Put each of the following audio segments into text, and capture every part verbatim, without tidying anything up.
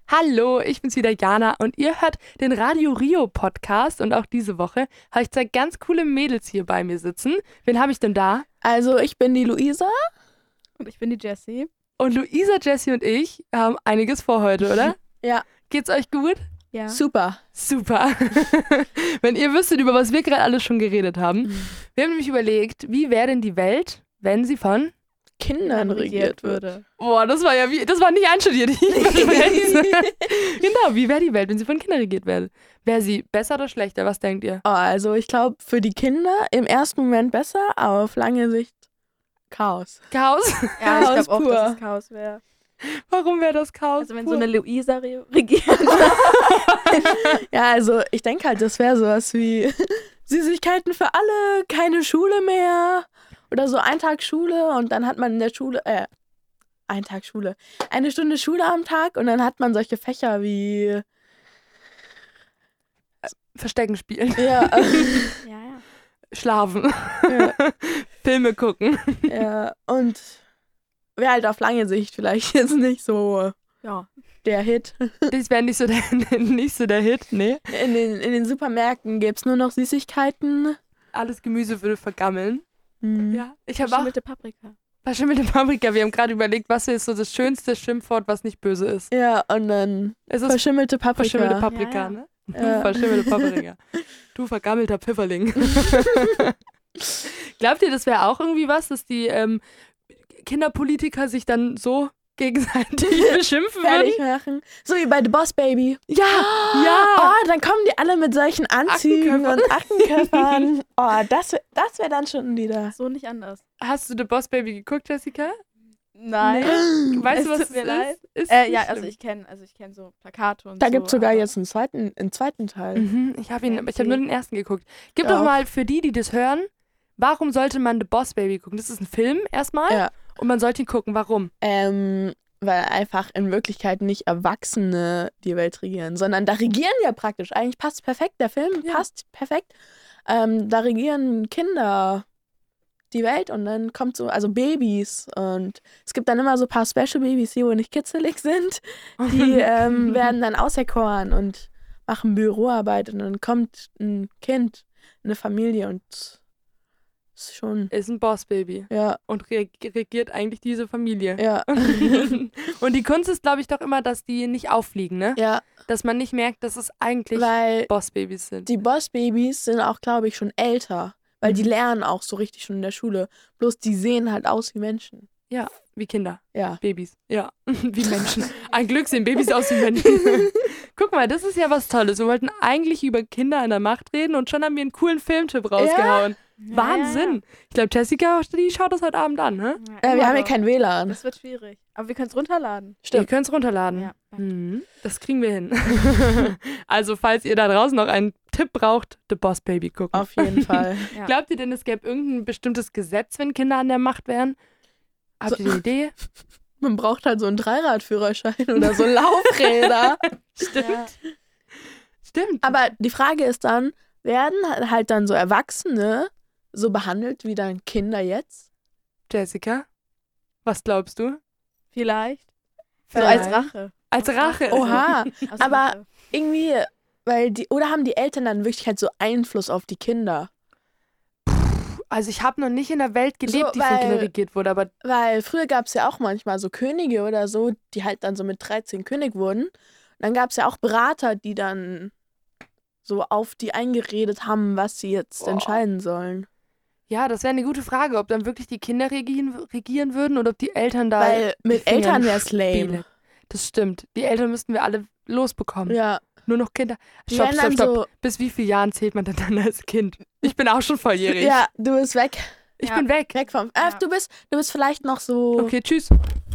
Hallo, ich bin's wieder, Jana, und ihr hört den Radio Rio Podcast und auch diese Woche habe ich zwei ganz coole Mädels hier bei mir sitzen. Wen habe ich denn da? Also ich bin die Luisa. Und ich bin die Jessie. Und Luisa, Jessie und ich haben einiges vor heute, oder? Ja. Geht's euch gut? Ja. Super. Super. Wenn ihr wüsstet, über was wir gerade alles schon geredet haben. Wir haben nämlich überlegt, wie wäre denn die Welt, wenn sie von... Kindern regiert würde. Boah, das war ja wie, das war nicht einstudiert. Ich verspreche. Genau, wie wäre die Welt, wenn sie von Kindern regiert wäre? Wäre sie besser oder schlechter? Was denkt ihr? Oh, also ich glaube für die Kinder im ersten Moment besser, aber auf lange Sicht Chaos. Chaos? Ja, Chaos ich glaube auch, pur. dass es Chaos wäre. Warum wäre das Chaos? Also wenn pur? so eine Luisa re regiert. Ja, also ich denke halt, das wäre sowas wie Süßigkeiten für alle, keine Schule mehr oder so ein Tag Schule und dann hat man in der Schule, äh, ein Tag Schule, eine Stunde Schule am Tag und dann hat man solche Fächer wie, Verstecken spielen, ja, ja, ja. schlafen, ja, Filme gucken. ja und wäre halt auf lange Sicht vielleicht jetzt nicht so Ja. der Hit. Das wäre nicht, so der, nicht so der Hit, nee. In den, in den Supermärkten gäbe es nur noch Süßigkeiten. Alles Gemüse würde vergammeln. Mhm. Ja, ich habe auch Verschimmelte Paprika. verschimmelte Paprika. Wir haben gerade überlegt, was ist so das schönste Schimpfwort, was nicht böse ist. Ja, und dann Es ist verschimmelte Paprika. verschimmelte Paprika, Ja, ja. ne? Ja. Verschimmelte Paprika. Du vergammelter Pfifferling. Glaubt ihr, das wäre auch irgendwie was, dass die ähm, Kinderpolitiker sich dann so gegenseitig beschimpfen würden? Fertig machen. So wie bei The Boss Baby. Ja, Ja. ja. Oh, dann kommen die alle mit solchen Anzügen Aktenköpfern. und Aktenköpfern. Oh, das, wär- das wäre dann schon wieder. So nicht anders. Hast du The Boss Baby geguckt, Jessica? Nein. Weißt Es du, was tut es mir ist? leid. Ist Äh, nicht ja, schlimm. also ich kenne also ich kenn so Plakate und Da so. gibt es sogar aber- jetzt einen zweiten, einen zweiten Teil. Mhm, ich habe ihn, Ja, aber ich habe nur den ersten geguckt. Gib Ja. doch mal für die, die das hören, warum sollte man The Boss Baby gucken? Das ist ein Film erstmal Ja. und man sollte ihn gucken. Warum? Ähm, weil einfach in Wirklichkeit nicht Erwachsene die Welt regieren, sondern da regieren ja praktisch. Eigentlich passt perfekt, der Film Ja. passt perfekt. Ähm, da regieren Kinder die Welt und dann kommt so, also Babys und es gibt dann immer so ein paar Special Babys, die wohl nicht kitzelig sind, die ähm, werden dann auserkoren und machen Büroarbeit und dann kommt ein Kind, eine Familie und ist schon, Ist ein Boss Baby ja, und re regiert eigentlich diese Familie. ja, Und die Kunst ist, glaube ich, doch immer, dass die nicht auffliegen, ne? ja, Dass man nicht merkt, dass es eigentlich weil Boss-Babys sind. die Boss-Babys sind auch, glaube ich, schon älter, weil die Mhm. lernen auch so richtig schon in der Schule. Bloß die sehen halt aus wie Menschen. Ja, wie Kinder, Ja. Babys. Ja, wie Menschen. Ein Glück sehen Babys aus wie Menschen. Guck mal, das ist ja was Tolles. Wir wollten eigentlich über Kinder in der Macht reden und schon haben wir einen coolen Filmtipp rausgehauen. Ja, Wahnsinn. Ich glaube, Jessica, die schaut das heute Abend an, ne? Ja, ja. Äh, wir immer haben ja noch. kein W L A N. Das wird schwierig. Aber wir können es runterladen. Ihr könnt es runterladen. Ja. Mhm, das kriegen wir hin. Also, falls ihr da draußen noch einen Tipp braucht, The Boss Baby gucken. Auf jeden Fall. Ja. Glaubt ihr denn, es gäbe irgendein bestimmtes Gesetz, wenn Kinder an der Macht wären? Habt So- ihr eine Idee? Man braucht halt so einen Dreiradführerschein oder so Laufräder. Stimmt. Ja. Stimmt. Aber die Frage ist dann, werden halt dann so Erwachsene so behandelt wie dann Kinder jetzt? Jessica, was glaubst du? Vielleicht. So Vielleicht. als Rache. Als Rache. Oha. Aus Aber- Rache. Irgendwie, weil die, oder haben die Eltern dann wirklich halt so Einfluss auf die Kinder? Also ich habe noch nicht in einer Welt gelebt, So, die von weil- Kindern regiert wurde, aber Weil früher gab es ja auch manchmal so Könige oder so, die halt dann so mit dreizehn König wurden. Und dann gab es ja auch Berater, die dann so auf die eingeredet haben, was sie jetzt Boah. entscheiden sollen. ja, das wäre eine gute Frage, ob dann wirklich die Kinder regieren, regieren würden oder ob die Eltern da... Weil mit die Finger Eltern in wäre es lame. Spiele. Das stimmt. Die Eltern müssten wir alle losbekommen. Ja, Nur noch Kinder. die Stopp, werden stopp, dann stopp. so, Bis wie viele Jahren zählt man denn dann als Kind? Ich bin auch schon volljährig. ja, du bist weg, Ich Ja. bin weg. weg vom, Ja. äh, du bist, du bist vielleicht noch so, Okay, tschüss.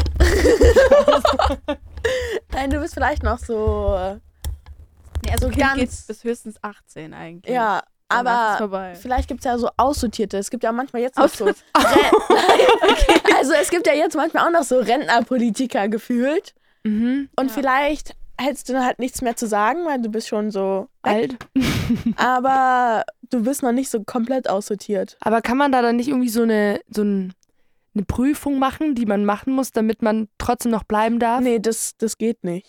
nein, du bist vielleicht noch so, äh, Nee, also so Kind ganz- geht bis höchstens achtzehn eigentlich. ja, Danach ist aber vorbei. vielleicht gibt es ja so Aussortierte. Es gibt ja manchmal jetzt noch so, Aus- also es gibt ja jetzt manchmal auch noch so Rentnerpolitiker gefühlt. Mhm. Und Ja. vielleicht hättest du halt nichts mehr zu sagen, weil du bist schon so Alt. aber du bist noch nicht so komplett aussortiert. Aber kann man da dann nicht irgendwie so eine, so ein, eine Prüfung machen, die man machen muss, damit man trotzdem noch bleiben darf? Nee, das, das geht nicht.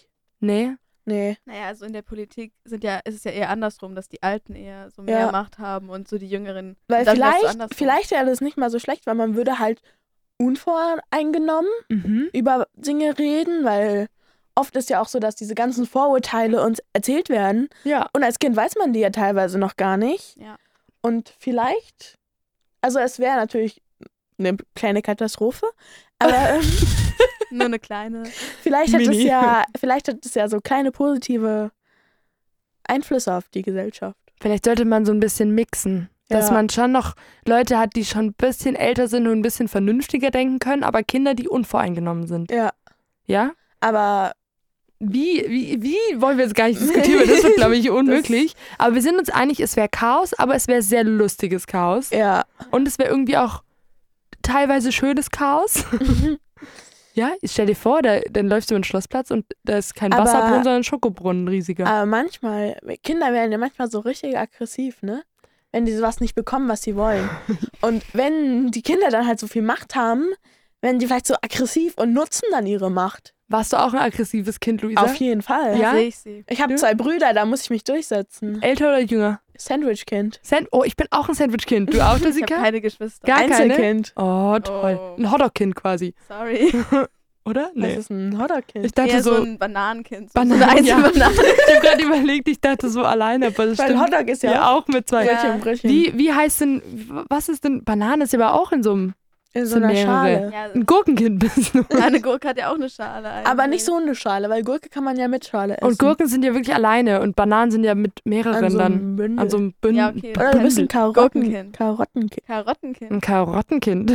Nee. Nee. Naja, also in der Politik sind ja, ist es ja eher andersrum, dass die Alten eher so mehr Ja. Macht haben und so die Jüngeren. Weil und dann wär's so vielleicht, andersrum. vielleicht wäre das nicht mal so schlecht, weil man würde halt unvoreingenommen Mhm. über Dinge reden, weil oft ist ja auch so, dass diese ganzen Vorurteile uns erzählt werden. Ja. Und als Kind weiß man die ja teilweise noch gar nicht. Ja. Und vielleicht, also es wäre natürlich eine kleine Katastrophe, aber ähm, Nur eine kleine. vielleicht hat es Mini. ja, vielleicht hat es ja so kleine positive Einflüsse auf die Gesellschaft. Vielleicht sollte man so ein bisschen mixen. Dass Ja. man schon noch Leute hat, die schon ein bisschen älter sind und ein bisschen vernünftiger denken können, aber Kinder, die unvoreingenommen sind. Ja, Ja? aber Wie, wie, wie wollen wir jetzt gar nicht diskutieren, weil das wird, glaube ich, unmöglich. Aber wir sind uns einig, es wäre Chaos, aber es wäre sehr lustiges Chaos. ja, Und es wäre irgendwie auch teilweise schönes Chaos. Ja, stell dir vor, da, dann läufst du über den Schlossplatz und da ist kein Aber- Wasserbrunnen, sondern ein Schokobrunnen, ein riesiger. aber manchmal, Kinder werden ja manchmal so richtig aggressiv, ne? Wenn die sowas nicht bekommen, was sie wollen. Und wenn die Kinder dann halt so viel Macht haben, werden die vielleicht so aggressiv und nutzen dann ihre Macht. Warst du auch ein aggressives Kind, Luisa? Auf jeden Fall. Ja? Da sehe ich sie. Ich habe Du? zwei Brüder, da muss ich mich durchsetzen. Älter oder jünger? Sandwich-Kind. Sand oh, ich bin auch ein Sandwich-Kind. Du auch, Ich habe Jessica? keine Geschwister. Gar keine? Einzelkind. Oh, toll. Oh. Ein Hotdog-Kind quasi, Sorry. oder? Das Nee. ist ein Hotdog-Kind. Ich dachte Eher so so, ein Bananenkind. So Bananen, so eine ja. Einzelbanane. ich habe gerade überlegt, ich dachte so alleine, aber das Weil stimmt. Hotdog ist ja, Ja, auch mit zwei. Ja. Brötchen, Brötchen. Wie, wie heißt denn, was ist denn, Banane ist ja aber auch in so einem, in so sind einer mehrere. Schale. Ja, ein Gurkenkind bist du. eine Gurke hat ja auch eine Schale. Eigentlich. Aber nicht so eine Schale, weil Gurke kann man ja mit Schale essen. Und Gurken sind ja wirklich alleine und Bananen sind ja mit mehreren an so dann. einem Bündel. An so einem Bündel. Ja, okay. Oder du bist ein Karotten Gurkenkind. Karottenkind. Karottenkind. Ein Karottenkind.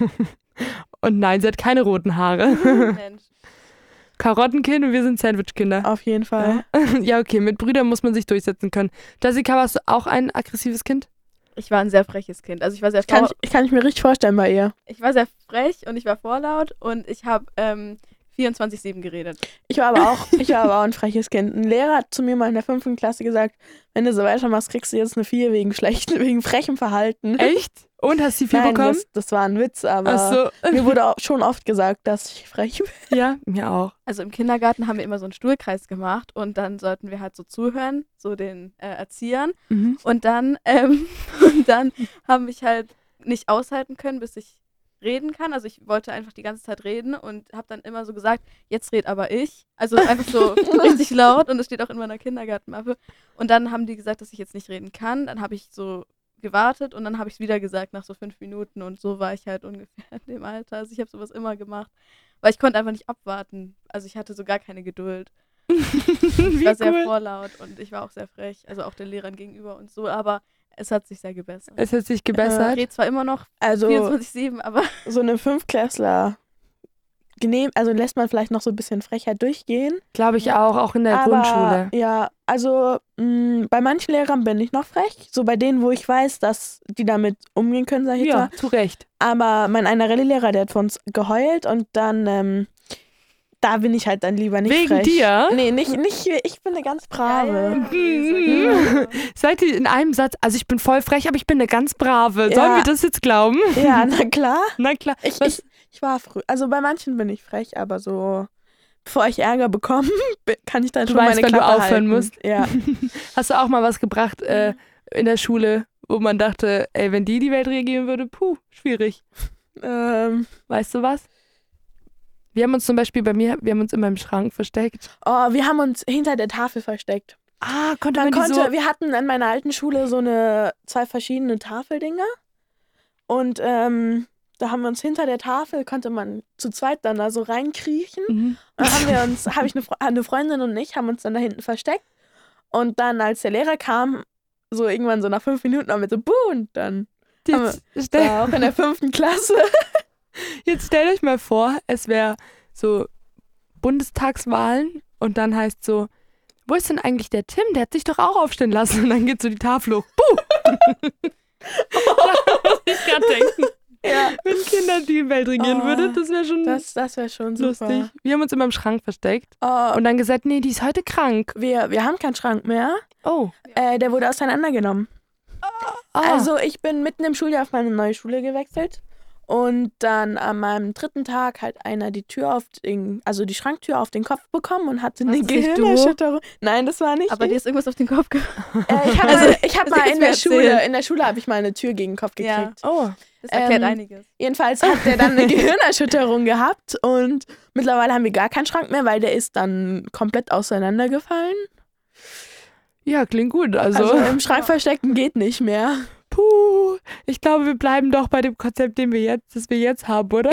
Und nein, sie hat keine roten Haare. Mensch. Karottenkind und wir sind Sandwichkinder. Auf jeden Fall. Ja, okay, mit Brüdern muss man sich durchsetzen können. Jessica, warst du auch ein aggressives Kind? Ich war ein sehr freches Kind. Also ich war sehr Ich kann, vor, ich, ich kann ich mir richtig vorstellen bei ihr. ich war sehr frech und ich war vorlaut und ich habe ähm, vierundzwanzig sieben geredet. Ich war aber auch, ich war aber auch ein freches Kind. Ein Lehrer hat zu mir mal in der fünften Klasse gesagt, wenn du so weitermachst, kriegst du jetzt eine vier wegen schlechten, wegen frechem Verhalten. Echt? Und hast du viel Nein, bekommen? das, das war ein Witz, aber Ach so. mir wurde auch schon oft gesagt, dass ich frech bin. Ja, mir auch. Also im Kindergarten haben wir immer so einen Stuhlkreis gemacht und dann sollten wir halt so zuhören, so den äh, Erziehern. Mhm. Und dann, ähm, und dann haben mich halt nicht aushalten können, bis ich reden kann. Also ich wollte einfach die ganze Zeit reden und habe dann immer so gesagt, jetzt red aber ich. Also einfach so richtig laut und es steht auch in meiner Kindergartenmappe. Und dann haben die gesagt, dass ich jetzt nicht reden kann. Dann habe ich so gewartet und dann habe ich es wieder gesagt nach so fünf Minuten und so war ich halt ungefähr in dem Alter. Also ich habe sowas immer gemacht, weil ich konnte einfach nicht abwarten. Also ich hatte so gar keine Geduld. Ich Wie war sehr cool. vorlaut und ich war auch sehr frech, also auch den Lehrern gegenüber und so, aber es hat sich sehr gebessert. Es hat sich Ich gebessert. rede zwar immer noch Also vierundzwanzig sieben, aber so eine Fünftklässler genehm, also lässt man vielleicht noch so ein bisschen Frechheit durchgehen. Glaube ich auch, auch in der aber Grundschule. ja, also mh, bei manchen Lehrern bin ich noch frech. So bei denen, wo ich weiß, dass die damit umgehen können, sag ich jetzt Ja, mal. zu Recht. Aber mein einer Rallye-Lehrer, der hat für uns geheult und dann, ähm, da bin ich halt dann lieber nicht Wegen frech. dir? Nee, nicht, nicht, ich bin eine ganz brave. Ja. Seid ihr in einem Satz, also ich bin voll frech, aber ich bin eine ganz brave. Sollen Ja. wir das jetzt glauben? Ja, na klar. Na klar. Ich, Was, ich, ich war früh. Also bei manchen bin ich frech, aber so, bevor ich Ärger bekomme, kann ich dann Du schon weißt, meine wann du Klappe aufhören halten. musst. Ja. hast du auch mal was gebracht äh, in der Schule, wo man dachte, ey, wenn die die Welt regieren würde, puh, schwierig. ähm, Weißt du was? Wir haben uns zum Beispiel bei mir, wir haben uns in meinem Schrank versteckt. oh, wir haben uns hinter der Tafel versteckt. Ah, konnte Man man, die konnte, so... wir hatten an meiner alten Schule so eine, zwei verschiedene Tafeldinger. Und ähm, da haben wir uns hinter der Tafel, konnte man zu zweit dann da so reinkriechen. Mhm. Und dann haben wir uns, habe ich eine, Fre- eine Freundin und ich, haben uns dann da hinten versteckt. Und dann, als der Lehrer kam, so irgendwann so nach fünf Minuten, haben wir so, buh, und dann Jetzt, stell, war auch in der fünften Klasse. jetzt stellt euch mal vor, es wäre so Bundestagswahlen und dann heißt so, wo ist denn eigentlich der Tim? Der hat sich doch auch aufstehen lassen. Und dann geht so die Tafel hoch. Buh! Da muss ich gerade denken. Ja, Wenn Kinder die Welt regieren Oh, würde, das wäre schon das, das wäre schon super. lustig. Wir haben uns immer im Schrank versteckt Oh, und dann gesagt, nee, die ist heute krank. wir, wir haben keinen Schrank mehr. Oh. Äh, der wurde auseinandergenommen. Ah. Also ich bin mitten im Schuljahr auf meine neue Schule gewechselt. Und dann an meinem dritten Tag hat einer die Tür auf den, also die Schranktür auf den Kopf bekommen und hatte eine Warst das nicht du? Gehirnerschütterung. Nein, das war nicht Aber ich. dir ist irgendwas auf den Kopf ge... Äh, ich habe Also, mal, ich hab das mal kannst in du mir der Schule, erzählen. in der Schule habe ich mal eine Tür gegen den Kopf Ja. gekriegt. Oh, Das erklärt Ähm, einiges. Jedenfalls hat der dann eine Gehirnerschütterung gehabt und mittlerweile haben wir gar keinen Schrank mehr, weil der ist dann komplett auseinandergefallen. ja, klingt gut. Also, Also im Schrank verstecken geht nicht mehr. puh, ich glaube, wir bleiben doch bei dem Konzept, den wir jetzt, das wir jetzt haben, oder?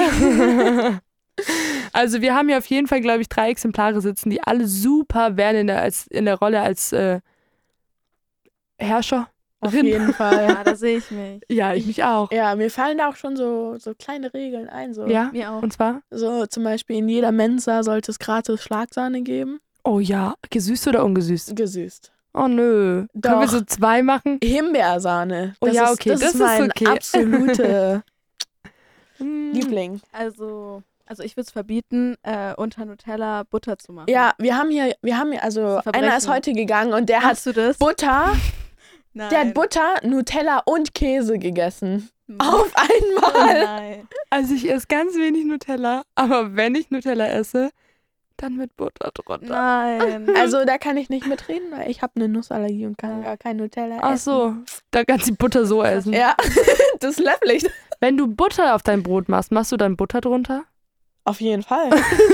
Also wir haben hier auf jeden Fall, glaube ich, drei Exemplare sitzen, die alle super wären in der, als, in der Rolle als äh, Herrscher. Auf jeden Fall. Ja, da sehe ich mich. Ja, ich mich auch. Ja, mir fallen da auch schon so, so kleine Regeln ein. So. Ja, Mir auch. und zwar? So zum Beispiel in jeder Mensa sollte es gratis Schlagsahne geben. Oh ja, gesüßt oder ungesüßt? Gesüßt. Oh nö. Können wir Doch. so zwei machen? Himbeersahne. Oh Das ja, ist, okay, das, das ist ist mein okay. absoluter Hm. Liebling. Also, also ich würde es verbieten, äh, unter Nutella Butter zu machen. Ja, wir haben hier, wir haben hier, also Das ist ein einer ist Verbrechen. heute gegangen und der hat Hast du das? Butter, Nein. der hat Butter, Nutella und Käse gegessen. Hm. Auf Oh einmal. nein. Also ich esse ganz wenig Nutella, aber wenn ich Nutella esse, dann mit Butter drunter. Nein. Also da kann ich nicht mitreden, weil ich habe eine Nussallergie und kann gar kein Nutella Ach essen. so, da kannst du die Butter so essen. Ja, das löffel ich. Wenn du Butter auf dein Brot machst, machst du dann Butter drunter? Auf jeden Fall.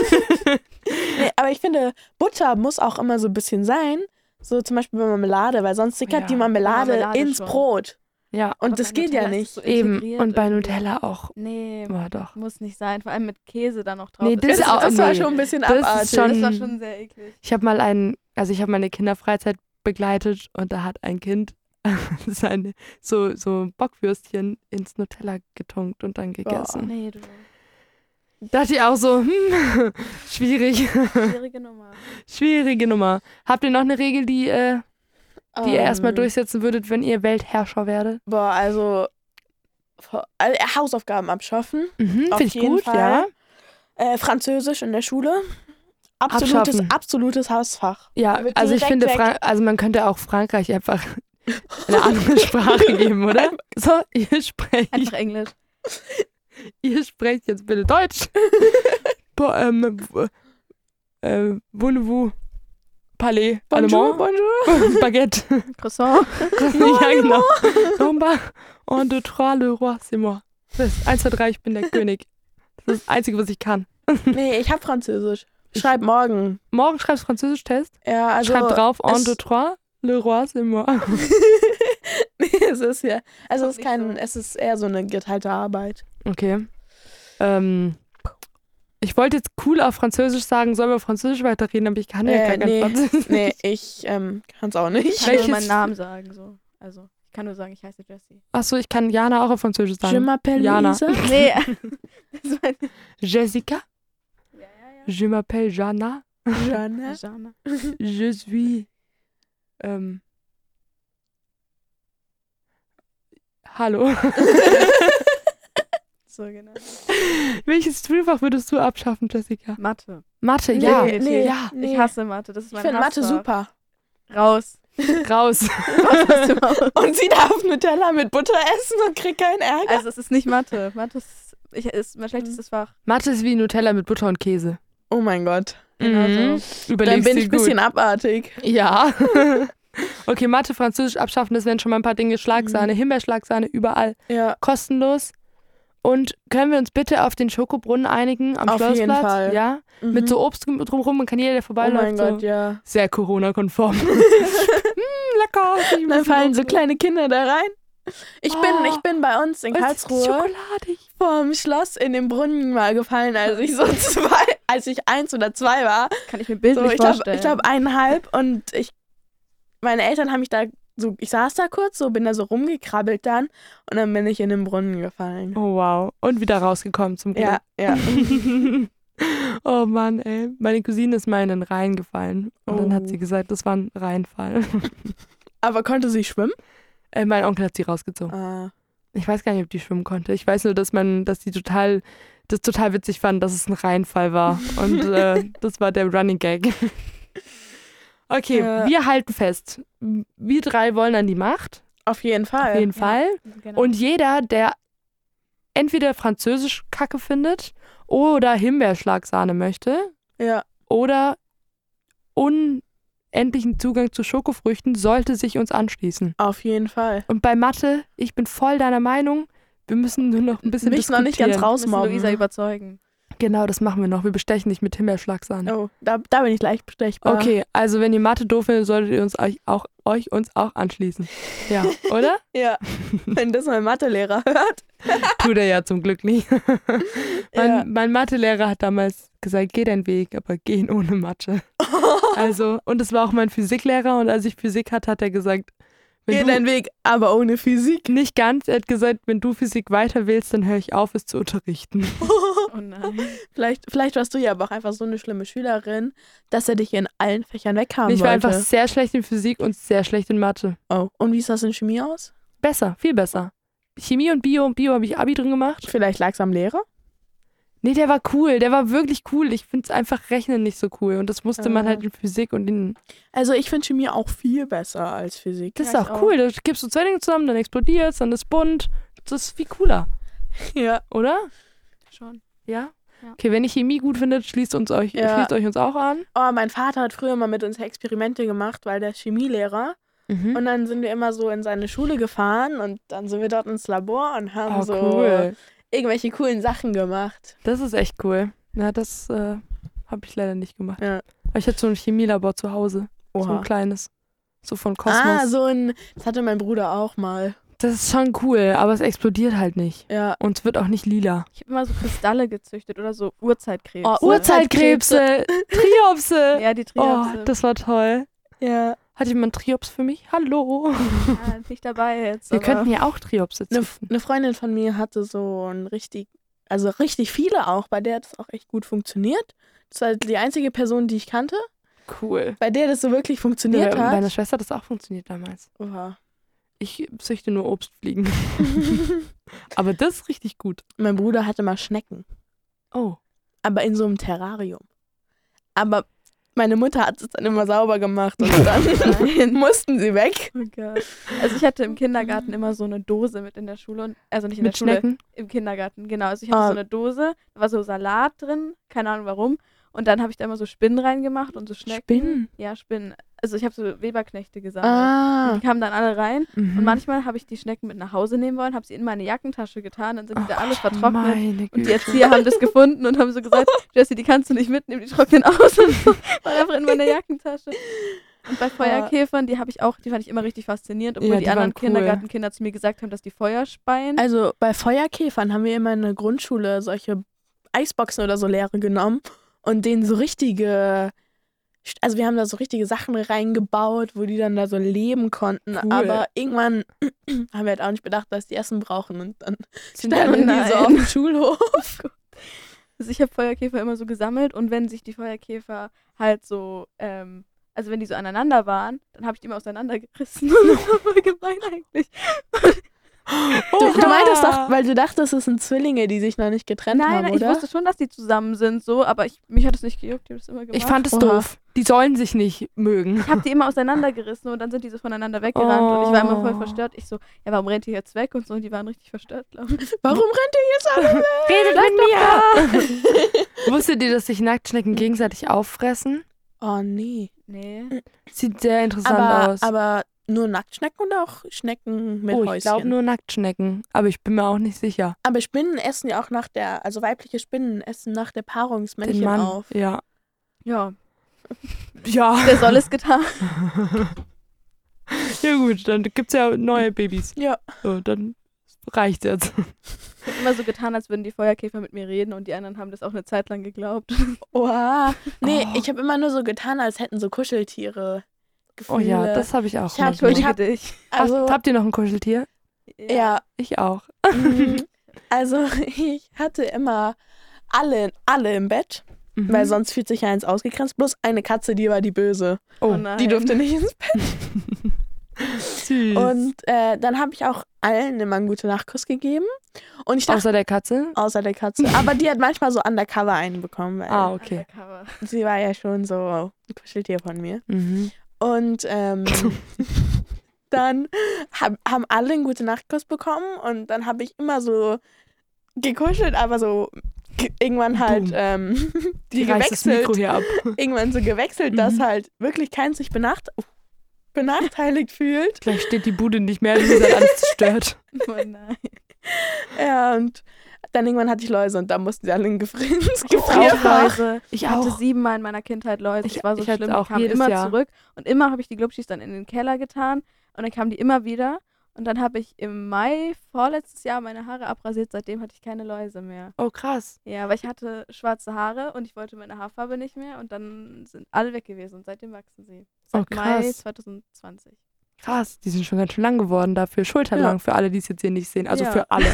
Nee, aber ich finde, Butter muss auch immer so ein bisschen sein. So zum Beispiel bei Marmelade, weil sonst sickert Ja, die Marmelade, Marmelade ins schon. Brot. Ja, Und Aber das bei geht ja Nutella ist nicht. es so eben. integriert Und bei irgendwie. Nutella auch. Nee, War doch. muss nicht sein. Vor allem mit Käse dann noch drauf. Nee, das Das, ist auch- das war nee. schon ein bisschen Das ist abartig. schon- das war schon sehr eklig. Ich habe mal einen, also ich habe meine Kinderfreizeit begleitet und da hat ein Kind seine so, so Bockwürstchen ins Nutella getunkt und dann gegessen. Nee, du. Dachte ich auch so, hm, schwierig, Schwierige Nummer. schwierige Nummer. Habt ihr noch eine Regel, die, äh, die ihr Ähm, erstmal durchsetzen würdet, wenn ihr Weltherrscher werdet? Boah, also, also Hausaufgaben abschaffen. Mhm, Auf Finde ich jeden gut, Fall. ja. Äh, Französisch in der Schule. Absolutes, Abschaffen. absolutes Hausfach. Ja, Wird also ich direkt finde, weg. Fra also man könnte auch Frankreich einfach eine andere Sprache geben, oder? So, ihr sprecht, Einfach Englisch. ihr sprecht jetzt bitte Deutsch. Bo ähm, w- äh, voulez-vous parler Bonjour, allemand? bonjour. Baguette. Croissant. Ja, genau. Nomba, un, deux, trois, le roi, c'est moi. Das ist eins, zwei, drei, ich bin der König. Das ist das Einzige, was ich kann. Nee, ich hab Französisch. Schreib morgen. Morgen schreibst du Französisch-Test. Ja, also. Schreib drauf, un, es- deux, trois, le roi, c'est moi. Nee, es ist ja. Also es ist Nicht kein, so. es ist eher so eine geteilte Arbeit. Okay. Ähm, ich wollte jetzt cool auf Französisch sagen, sollen wir auf Französisch weiterreden, aber ich kann ja Äh, gar kein nee. Französisch. Nee, ich ähm, kann's auch Ich nicht. kann nur Welches- meinen Namen sagen. So. Also, ich kann nur sagen, ich heiße Jessie. Achso, ich kann Jana auch auf Französisch Je sagen. m'appelle Jana. Lisa. Nee. Das war nicht. Jessica, Ja, ja, je m'appelle Jana, ja. Jana. Jana. je suis ähm, hallo. So, genau. Welches Schulfach würdest du abschaffen, Jessica? Mathe. Mathe, Nee, ja. nee, ja. nee. Ich hasse Mathe. Das ist Ich mein finde Mathe Hassfach. super. Raus. Raus. Raus aus dem Haus. Und sie darf Nutella mit Butter essen und kriegt keinen Ärger. Also, es ist nicht Mathe. Mathe ist, ich, ist mein schlechtestes Fach. Mathe ist wie Nutella mit Butter und Käse. Oh mein Gott. Genau Mhm. so. Überlegst Dann bin dir ich ein bisschen gut. abartig. Ja. Okay, Mathe, Französisch abschaffen, das wären schon mal ein paar Dinge. Schlagsahne, Himbeerschlagsahne, überall. Ja. Kostenlos. Und können wir uns bitte auf den Schokobrunnen einigen am Auf Schlossplatz? jeden Fall. Ja, Mhm. mit so Obst drumherum, man kann jeder, der Oh vorbeiläuft, mein Gott, so ja. sehr Corona-konform. mm, lecker. Ich Dann muss fallen noch- so kleine Kinder da rein. Ich bin, Oh. ich bin bei uns in Es ist Karlsruhe schokoladig. vorm Schloss in den Brunnen mal gefallen, als ich so zwei, als ich eins oder zwei war. Kann ich mir So, bildlich ich glaube, vorstellen. ich glaube eineinhalb und ich, meine Eltern haben mich da so, ich saß da kurz, so bin da so rumgekrabbelt dann und dann bin ich in den Brunnen gefallen. Oh wow. Und wieder rausgekommen zum Glück. Ja, ja. Oh Mann, ey. Meine Cousine ist mal in den Rhein gefallen. Und dann hat Oh. sie gesagt, das war ein Rheinfall. Aber konnte sie schwimmen? äh, mein Onkel hat sie rausgezogen. Ah. Ich weiß gar nicht, ob die schwimmen konnte. Ich weiß nur, dass man, dass die total, das total witzig fand, dass es ein Rheinfall war. Und äh, das war der Running Gag. Okay, Ja. wir halten fest. Wir drei wollen an die Macht. Auf jeden Fall. Auf jeden Ja. Fall. Genau. Und jeder, der entweder Französisch Kacke findet oder Himbeerschlagsahne möchte Ja. oder unendlichen Zugang zu Schokofrüchten, sollte sich uns anschließen. Auf jeden Fall. Und bei Mathe, ich bin voll deiner Meinung, wir müssen nur noch ein bisschen Mich noch diskutieren. nicht ganz Wir müssen rausmobben. Luisa überzeugen. Genau, das machen wir noch. Wir bestechen dich mit Himbeerschlagsahne. Oh, da, da bin ich leicht bestechbar. Okay, also wenn ihr Mathe doof findet, solltet ihr uns euch auch, euch uns auch anschließen. Ja, oder? Ja, wenn das mein Mathelehrer hört. Tut er ja zum Glück nicht. mein, Ja. mein Mathelehrer hat damals gesagt, geh deinen Weg, aber geh ihn ohne Mathe. Also, und es war auch mein Physiklehrer und als ich Physik hatte, hat er gesagt, wenn Geh du deinen Weg, aber ohne Physik. nicht ganz, er hat gesagt, wenn du Physik weiter willst, dann höre ich auf, es zu unterrichten. Oh nein. vielleicht, vielleicht warst du ja aber auch einfach so eine schlimme Schülerin, dass er dich in allen Fächern weghaben Ich war wollte. einfach sehr schlecht in Physik und sehr schlecht in Mathe. Oh, und wie sah es in Chemie aus? Besser, viel besser. Chemie und Bio und Bio habe ich Abi drin gemacht. Vielleicht lag es am Lehrer? Nee, der war cool, der war wirklich cool. Ich finde es einfach Rechnen nicht so cool und das musste man Ah. halt in Physik und in... Also ich finde Chemie auch viel besser als Physik. Das ist Ja, auch ich cool, da gibst du zwei Dinge zusammen, dann explodiert es, dann ist bunt. Das ist viel cooler, Ja. oder? Schon. Ja? Ja. Okay, wenn ihr Chemie gut findet, schließt, uns euch, Ja. schließt euch uns auch an. Oh, mein Vater hat früher mal mit uns Experimente gemacht, weil der ist Chemielehrer. Mhm. Und dann sind wir immer so in seine Schule gefahren und dann sind wir dort ins Labor und haben Oh, so cool. irgendwelche coolen Sachen gemacht. Das ist echt cool. Ja, das äh, habe ich leider nicht gemacht. Ja. Aber ich hatte so ein Chemielabor zu Hause. So ein Oha. kleines. So von Kosmos. Ah, so ein, das hatte mein Bruder auch mal. Das ist schon cool, aber es explodiert halt nicht. Ja. Und es wird auch nicht lila. Ich habe immer so Kristalle gezüchtet oder so Urzeitkrebse. Oh, Urzeitkrebse, Triopse. Ja, die Oh, Triopse. das war toll. Ja. Hat jemand Triops für mich? Hallo. Ja, nicht dabei jetzt. Wir aber könnten ja auch Triopse Eine, züchten. eine Freundin von mir hatte so ein richtig, also richtig viele auch, bei der hat es auch echt gut funktioniert. Das war die einzige Person, die ich kannte, Cool. bei der das so wirklich funktioniert Ja, hat. meine Schwester hat das auch funktioniert damals. Oha. Ich züchte nur Obstfliegen. Aber das ist richtig gut. Mein Bruder hatte mal Schnecken, Oh. aber in so einem Terrarium. Aber meine Mutter hat es dann immer sauber gemacht und dann mussten sie weg. Oh Gott. Also ich hatte im Kindergarten immer so eine Dose mit in der Schule. Und, also nicht in Mit der Schule, Schnecken? im Kindergarten, genau. Also ich hatte Ah. so eine Dose, da war so Salat drin, keine Ahnung warum. Und dann habe ich da immer so Spinnen reingemacht und so Schnecken. Spinnen? Ja, Spinnen. Also ich habe so Weberknechte gesammelt. Ah. Und die kamen dann alle rein. Mhm. Und manchmal habe ich die Schnecken mit nach Hause nehmen wollen, habe sie in meine Jackentasche getan, dann sind die da Ach, alles vertrocknet. Meine Und die Güte. Erzieher haben das gefunden und haben so gesagt, Jessie, die kannst du nicht mitnehmen, die trocknen aus und so. War einfach in meiner Jackentasche. Und bei Feuerkäfern, die habe ich auch, die fand ich immer richtig faszinierend, obwohl Ja, die, die anderen waren cool. Kindergartenkinder zu mir gesagt haben, dass die Feuer speien. Also bei Feuerkäfern haben wir immer in der Grundschule solche Eisboxen oder so leere genommen und denen so richtige, also wir haben da so richtige Sachen reingebaut, wo die dann da so leben konnten. Cool. Aber irgendwann haben wir halt auch nicht bedacht, dass die Essen brauchen und dann Sind standen alle- die so auf dem Schulhof. Also ich habe Feuerkäfer immer so gesammelt und wenn sich die Feuerkäfer halt so, ähm, also wenn die so aneinander waren, dann habe ich die immer auseinandergerissen. Und das war voll gemein eigentlich. Du, du meintest doch, weil du dachtest, es sind Zwillinge, die sich noch nicht getrennt Nein, haben, nein, ich oder? wusste schon, dass die zusammen sind, so, aber ich, mich hat es nicht gejuckt, ich habe das immer gemacht. Ich fand es Oha. doof. Die sollen sich nicht mögen. Ich habe die immer auseinandergerissen und dann sind die so voneinander weggerannt und ich war immer voll verstört. Ich so, ja, warum rennt ihr jetzt weg und so und die waren richtig verstört, glaube ich. Warum rennt ihr jetzt alle weg? Redet mit mir! Wusstet ihr, dass sich Nacktschnecken gegenseitig auffressen? Oh nee. Nee. Sieht sehr interessant Aber, aus. aber nur Nacktschnecken oder auch Schnecken mit oh, ich Häuschen? glaube nur Nacktschnecken. Aber ich bin mir auch nicht sicher. Aber Spinnen essen ja auch nach der, also weibliche Spinnen essen nach der Paarung das Den Männchen Mann. auf. Ja. Ja, Ja. wer soll es getan? Ja gut, dann gibt's ja neue Babys. Ja. So, dann reicht's jetzt. Ich habe immer so getan, als würden die Feuerkäfer mit mir reden und die anderen haben das auch eine Zeit lang geglaubt. Oha. Nee, Oh. ich habe immer nur so getan, als hätten so Kuscheltiere Gefühle. Oh ja, das habe ich auch. Ich hab- manchmal. Entschuldige hab- dich. Also, Habt, habt ihr noch ein Kuscheltier? ja. Ich auch. mm, also ich hatte immer alle, alle im Bett, Mhm. weil sonst fühlt sich ja eins ausgegrenzt. Bloß eine Katze, die war die Böse. Oh, nein. Die durfte nicht ins Bett. süß. Und äh, dann habe ich auch allen immer einen Gute-Nacht-Kuss gegeben. Und ich dachte, Außer der Katze? außer der Katze. Aber die hat manchmal so undercover einen bekommen, weil Ah, okay. Undercover. sie war ja schon so ein Kuscheltier von mir. Mhm. Und ähm, dann hab, haben alle einen Gute-Nacht-Kuss bekommen und dann habe ich immer so gekuschelt, aber so ge- irgendwann halt Boom. ähm, die Die reißt das Mikro gewechselt, hier ab. irgendwann so gewechselt, dass Mhm. halt wirklich keins sich benacht benachteiligt fühlt. Gleich steht die Bude nicht mehr, die ist halt alles zerstört. Oh nein. Ja, und dann irgendwann hatte ich Läuse und da mussten sie alle in Gefri- ins Auch Gefrierfach. Läuse. Ich Ich hatte auch. siebenmal in meiner Kindheit Läuse. Ich- Ich war so ich hatte schlimm. auch Die kamen jedes immer Jahr. zurück. Und immer habe ich die Glubschis dann in den Keller getan. Und dann kamen die immer wieder. Und dann habe ich im Mai vorletztes Jahr meine Haare abrasiert. Seitdem hatte ich keine Läuse mehr. Oh, krass. Ja, weil ich hatte schwarze Haare und ich wollte meine Haarfarbe nicht mehr. Und dann sind alle weg gewesen. Und seitdem wachsen sie. Seit Oh, Mai krass. zwanzig zwanzig. Krass, die sind schon ganz schön lang geworden dafür. Schulterlang Ja. für alle, die es jetzt hier nicht sehen. Also Ja. für alle.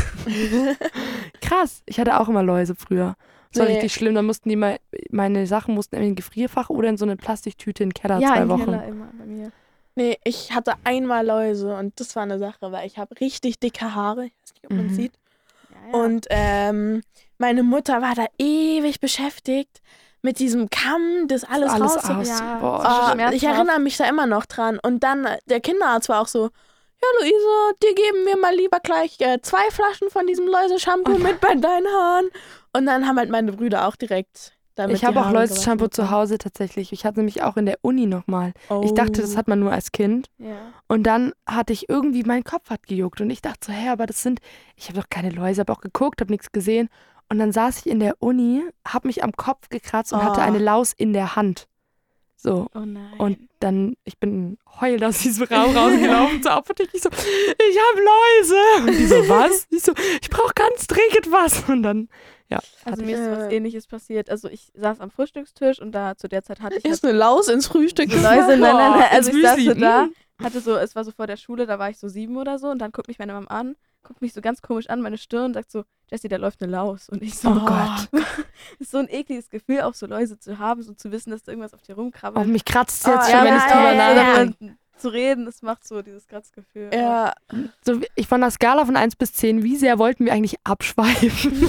Krass, ich hatte auch immer Läuse früher. Das war Nee. richtig schlimm. Dann mussten die mal, meine Sachen mussten in ein Gefrierfach oder in so eine Plastiktüte in den Keller Ja, zwei im Wochen. Keller immer bei mir. Nee, ich hatte einmal Läuse und das war eine Sache, weil ich habe richtig dicke Haare. Ich weiß nicht, ob man Mhm. sieht. Ja, ja. Und ähm, meine Mutter war da ewig beschäftigt mit diesem Kamm, das alles, Alles raus. aus. Ja. Boah. Ah, schmerzhaft. ich erinnere mich da immer noch dran. Und dann, äh, der Kinderarzt war auch so, ja Luise, dir geben wir mal lieber gleich äh, zwei Flaschen von diesem Läuse-Shampoo mit bei deinen Haaren. Und dann haben halt meine Brüder auch direkt damit Ich die habe auch Haare Läuse-Shampoo gewaschen zu bekommen. Hause tatsächlich. Ich hatte nämlich auch in der Uni nochmal. Oh. Ich dachte, das hat man nur als Kind. Ja. Und dann hatte ich irgendwie, mein Kopf hat gejuckt. Und ich dachte so, hä, aber das sind, ich habe doch keine Läuse, habe auch geguckt, habe nichts gesehen. Und dann saß ich in der Uni, habe mich am Kopf gekratzt und Oh. hatte eine Laus in der Hand. So. Oh nein. Und dann, ich bin heulend aus diesem Raum rausgelaufen zur Apotheke. Ich so, ich habe Läuse. Und die so, was? Ich so, ich brauche ganz dringend was. Und dann, ja. Also hatte mir ist was Äh. Ähnliches passiert. Also ich saß am Frühstückstisch und da zu der Zeit hatte ich halt Ist eine Laus ins Frühstück Läuse. gefallen? Nein, nein, nein. Boah, Also ins ich saß Müsli. so da, Mm. hatte so, es war so vor der Schule, da war ich so sieben oder so und dann guckt mich meine Mama an, guckt mich so ganz komisch an, meine Stirn und sagt so, Jessie, da läuft eine Laus. Und ich so, Oh Gott. ist so ein ekliges Gefühl, auch so Läuse zu haben, so zu wissen, dass da irgendwas auf dir Oh, rumkrabbelt. mich kratzt jetzt Ah, schon, ja, wenn ich ja, drüber ja, ja, nachdenke. ja. Zu reden, das macht so dieses Kratzgefühl. Ja, So, ich von der Skala von eins bis zehn, wie sehr wollten wir eigentlich abschweifen?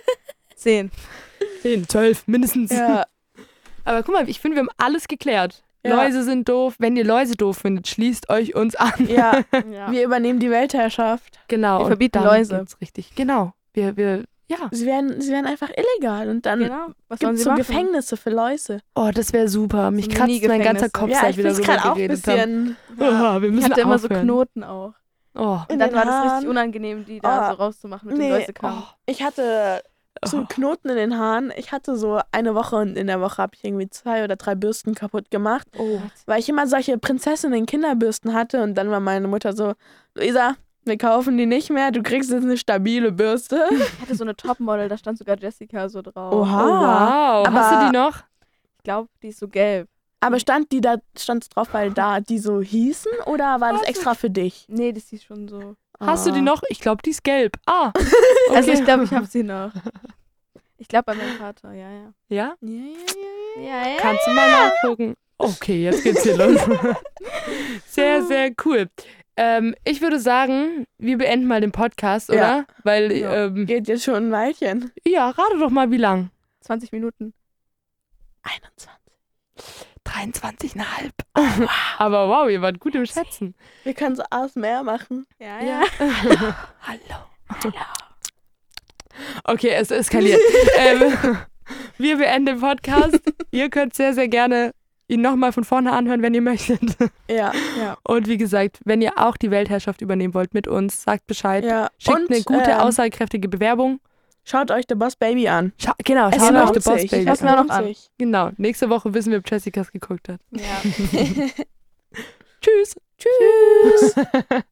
Zehn. zehn, zwölf, mindestens. ja. Aber guck mal, ich finde, wir haben alles geklärt. Ja. Läuse sind doof. Wenn ihr Läuse doof findet, schließt euch uns an. ja. Ja. Wir übernehmen die Weltherrschaft. Genau. Wir und verbieten dann Läuse. geht's richtig. Genau. Wir, wir, ja. Sie werden, sie werden einfach illegal und dann Genau. Was sollen gibt es sie so machen? Gefängnisse für Läuse. Oh, das wäre super. Mich So kratzt mein ganzer Mini-Gefängnisse. Kopf, Ja, seit ich wir finde es darüber gerade auch ein geredet haben. bisschen Ja. Oh, wir Ich müssen hatte immer so aufhören. Knoten auch. Oh. in Und dann den war das Haaren. richtig unangenehm, die da Oh. so rauszumachen mit Nee. dem Läusekamm. Oh. Ich hatte so Oh. Knoten in den Haaren. Ich hatte so eine Woche und in der Woche habe ich irgendwie zwei oder drei Bürsten kaputt gemacht, Oh. weil ich immer solche Prinzessinnen-Kinderbürsten hatte und dann war meine Mutter so, Luisa, wir kaufen die nicht mehr, du kriegst jetzt eine stabile Bürste. Ich hatte so eine Topmodel, da stand sogar Jessica so drauf. Oha. Oh, wow. Aber- Hast du die noch? Ich glaube, die ist so gelb. Aber stand die da, stand's drauf, weil da die so hießen oder war das extra für dich? Nee, die ist schon so. Hast du die Ah. noch? Ich glaube, die ist gelb. Ah. Also Okay. ich glaube, ich habe sie noch. Ich glaube bei meinem Vater, ja, ja. Ja? Ja, ja, ja. Ja, ja. Kannst du mal nachgucken? Okay, jetzt geht's hier los. Sehr, sehr cool. Ähm, ich würde sagen, wir beenden mal den Podcast, oder? Ja. Weil, Ja. ähm, Geht jetzt schon ein Weilchen. ja, rate doch mal, wie lang? zwanzig Minuten. einundzwanzig. dreiundzwanzig Komma fünf. Aber wow, ihr wart gut im Schätzen. Wir können so A S M R machen. Ja, Ja. ja. Hallo. Okay, es eskaliert. ähm, wir beenden den Podcast. Ihr könnt sehr, sehr gerne ihn nochmal von vorne anhören, wenn ihr möchtet. Ja, Ja. Und wie gesagt, wenn ihr auch die Weltherrschaft übernehmen wollt mit uns, sagt Bescheid. ja. Schickt Und, eine gute, ähm, aussagekräftige Bewerbung. Schaut euch The Boss Baby an. Scha genau, Es schaut euch lohnt The Boss sich. Baby Schau's an. mir auch noch lohnt an. sich. Genau, nächste Woche wissen wir, ob Jessica es geguckt hat. Ja. Tschüss. Tschüss.